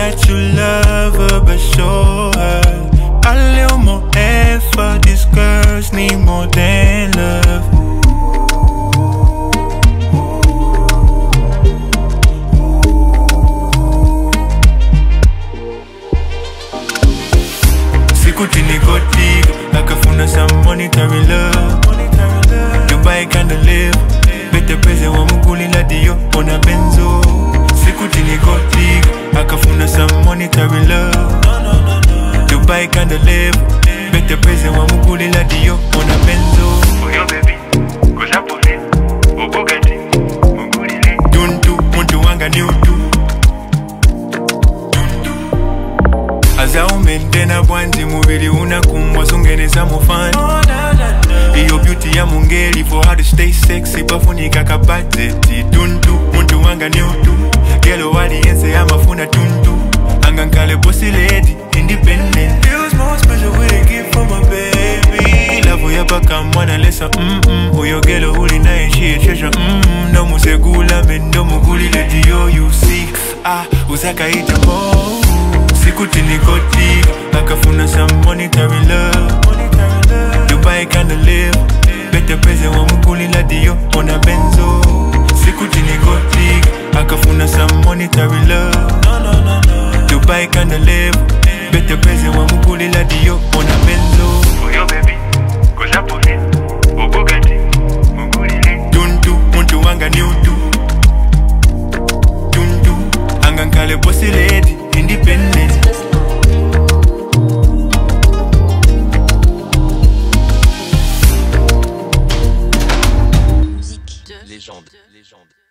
that you love her, but show her a little more effort. These girls need more than love. Sikuti nikotika, akafuna some monetary love. Dubai kinda live, bete pese wa muguli la dio ona benzo. Sikuti nikotika, akafuna some monetary love. Dubai kinda live, bete pese wa muguli la dio ona benzo. Oh yo baby, kosa pole, obogati, mugulile. Dundu, muntu wanga ni utu. Aza umentena bwanji mubili unakumbwa sungeneza mufani. Iyo beauty ya mungeli for her to stay sexy bafunika ka budget. Dundu, muntu wanga ni utu. Gelo wali yense ya mafuna tundu. Angankale bossy lady, independent. Feels more special with a gift from my baby. Love ya baka mwana lesa Uyo gelo uli na she a treasure No musegula mendo muguli lady yo you see. Uzaka ita po. Sikuti nikotika, akafuna some monetary love. Dubai kinda live, bete pese wa muguli la dio ona benzo. Sikuti nikotika, akafuna some monetary love. Dubai kinda live, bete pese wa muguli la dio ona benzo. Oh yo baby, kosa pole, obogati, mugulile. Dundu, muntu wanga ni utu. Dundu, angankale bossy lady, independent. Légende.